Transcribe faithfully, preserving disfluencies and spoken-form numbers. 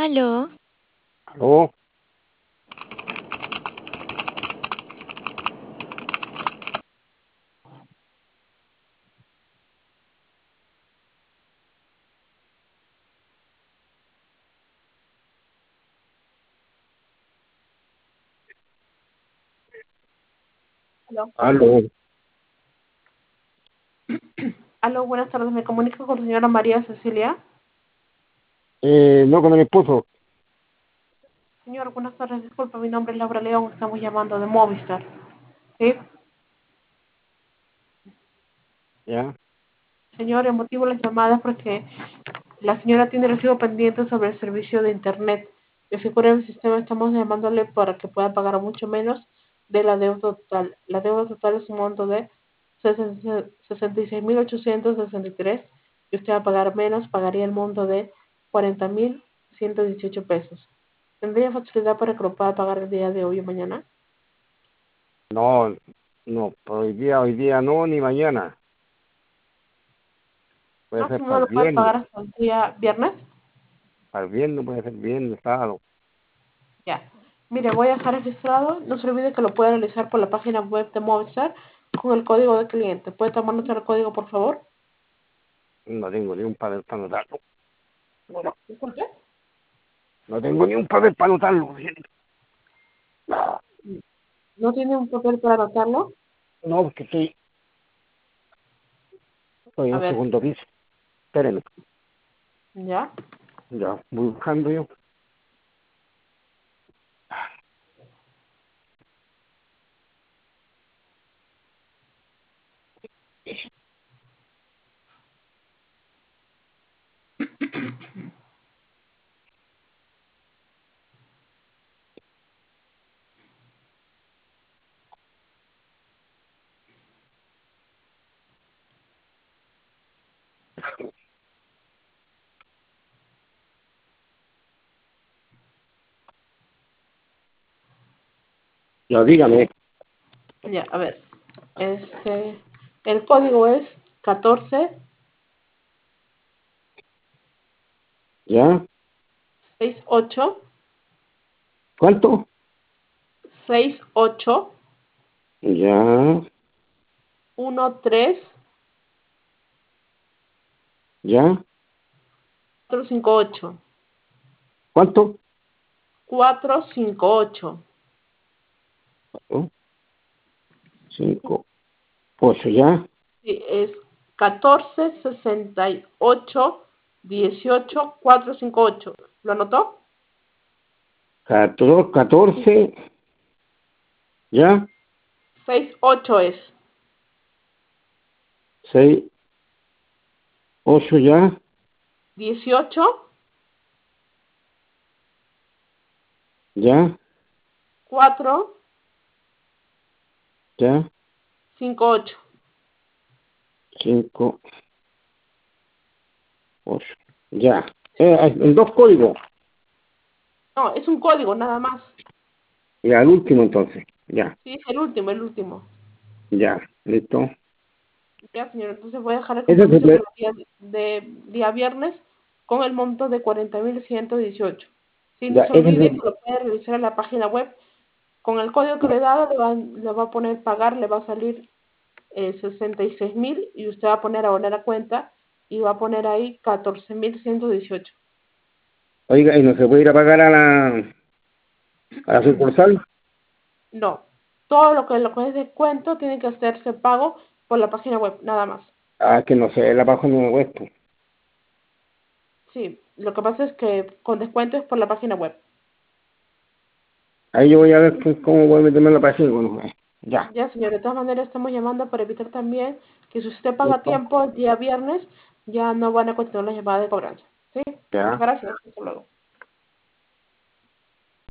Aló, Aló, Aló. aló. Aló, buenas tardes. Me comunico con la señora María Cecilia. Eh, no, con mi esposo. Señor, buenas tardes. Disculpa, mi nombre es Laura León. Estamos llamando de Movistar. ¿Sí? Ya, Señor, el motivo de las llamadas es porque la señora tiene recibo pendiente sobre el servicio de Internet. De figura del sistema estamos llamándole para que pueda pagar mucho menos de la deuda total. La deuda total es un monto de sesenta y seis mil ochocientos sesenta y tres y usted va a pagar menos, pagaría el monto de cuarenta mil ciento dieciocho pesos. ¿Tendría facilidad para que lo pueda pagar el día de hoy o mañana? no, no, por hoy día, hoy día no, ni mañana. Puede ser Máximo para el lo puede viernes, pagar hasta el día viernes. para el viernes, puede ser viernes, sábado. Ya. Mire, voy a dejar registrado. No se olvide que lo puede realizar por la página web de Movistar con el código de cliente. ¿Puede tomar nota del código, por favor? No tengo ni un papel para anotarlo. No, Disculpe. no tengo ni un papel para anotarlo. No, ¿No tiene un papel para anotarlo? no, porque estoy, estoy en A un ver, segundo piso. Espérenme, ya. ya, voy buscando yo. Ya, dígame. Ya, a ver. Este, el código es catorce ¿Ya? sesenta y ocho ¿Cuánto? sesenta y ocho Ya, trece ya. cuatrocientos cincuenta y ocho ¿Cuánto? cuatrocientos cincuenta y ocho. Oh, cinco, ocho, ya. Sí, es catorce sesenta y ocho dieciocho cuatrocientos cincuenta y ocho. ¿Lo anotó? Catorce, catorce, ya. sesenta y ocho es. Seis, ocho, ya. dieciocho Ya, cuatro ya. cincuenta y ocho. Cinco, ocho. Ya. Eh, en dos códigos. No, es un código nada más. Y al último entonces. Ya, Sí, es el último, el último. ya. Listo. Ya, señor, entonces voy a dejar el Ese se compromiso puede- para el día de día viernes con el monto de cuarenta mil ciento dieciocho. Sí, no ya, se ese olvide que se- lo puede revisar en la página web. Con el código que le he dado, le va, le va a poner pagar, le va a salir eh, sesenta y seis mil y usted va a poner abonar a cuenta y va a poner ahí catorce mil ciento dieciocho. Oiga, ¿y no se puede ir a pagar a la, a la sucursal? No, todo lo que, lo que es descuento tiene que hacerse pago por la página web, nada más. Ah, que no sé, la página web. Pues. Sí, lo que pasa es que con descuento es por la página web. Ahí yo voy a ver pues, cómo voy a meterme en la página. Bueno, eh, ya. Ya, señor, de todas maneras estamos llamando para evitar también que si usted paga a Listo. tiempo el día viernes, ya no van a continuar las llamadas de cobranza. ¿Sí? Ya. Muchas gracias. Hasta luego.